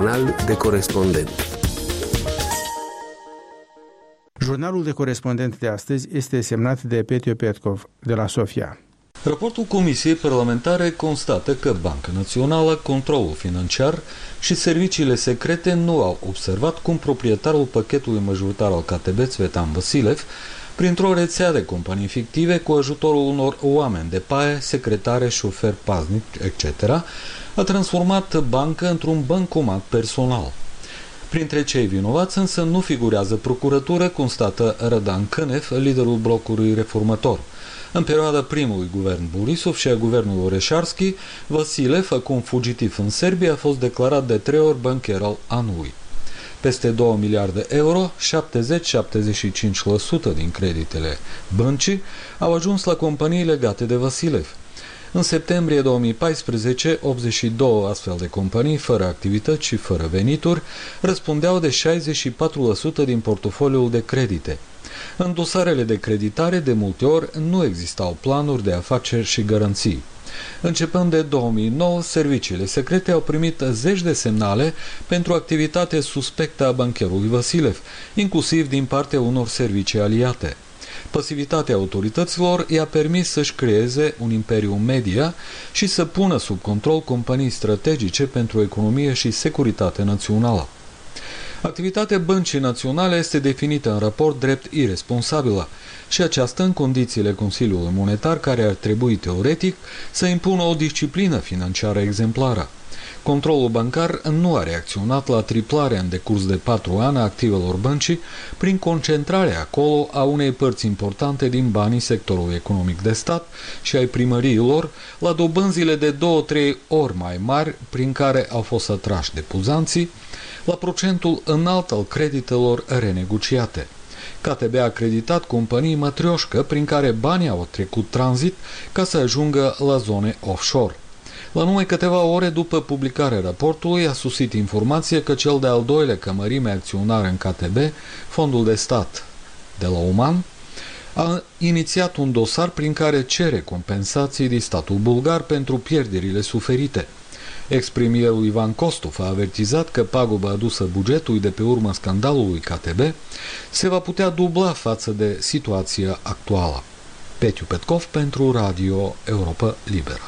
Jurnal de corespondent. Jurnalul de corespondent de astăzi este semnat de Petiu Petkov de la Sofia. Raportul Comisiei Parlamentare constată că Banca Națională, Controlul Financiar și serviciile secrete nu au observat cum proprietarul pachetului majoritar al KTB, Țvetan Vasilev, printr-o rețea de companii fictive cu ajutorul unor oameni de paie, secretare, șofer paznic, etc., a transformat banca într-un bancomat personal. Printre cei vinovați însă nu figurează procuratură, constată Rădan Cânev, liderul blocului reformator. În perioada primului guvern Borisov și a guvernului Oreșarski, Vasilev, acum fugitiv în Serbia, a fost declarat de 3 ori bancher al anului. Peste 2 miliarde euro, 70-75% din creditele băncii, au ajuns la companii legate de Vasilev. În septembrie 2014, 82 astfel de companii, fără activități și fără venituri, răspundeau de 64% din portofoliul de credite. În dosarele de creditare, de multe ori, nu existau planuri de afaceri și garanții. Începând de 2009, serviciile secrete au primit zeci de semnale pentru activitate suspectă a bancherului Vasilev, inclusiv din partea unor servicii aliate. Pasivitatea autorităților i-a permis să-și creeze un imperiu media și să pună sub control companii strategice pentru economie și securitate națională. Activitatea Băncii Naționale este definită în raport drept iresponsabilă și aceasta în condițiile Consiliului Monetar, care ar trebui teoretic să impună o disciplină financiară exemplară. Controlul bancar nu a reacționat la triplarea în decurs de 4 ani a activelor băncii prin concentrarea acolo a unei părți importante din banii sectorului economic de stat și ai primăriilor la dobânzile de 2-3 ori mai mari prin care au fost atrași depozanții, la procentul înalt al creditelor renegociate. KTB a creditat companii matrioșcă prin care banii au trecut tranzit ca să ajungă la zone offshore. La numai câteva ore după publicarea raportului a sosit informație că cel de-al doilea cămărime acționar în KTB, Fondul de Stat de la Oman, a inițiat un dosar prin care cere compensații din statul bulgar pentru pierderile suferite. Ex-premierul Ivan Kostov a avertizat că paguba adusă bugetului de pe urma scandalului KTB se va putea dubla față de situația actuală. Petiu Petkov pentru Radio Europa Liberă.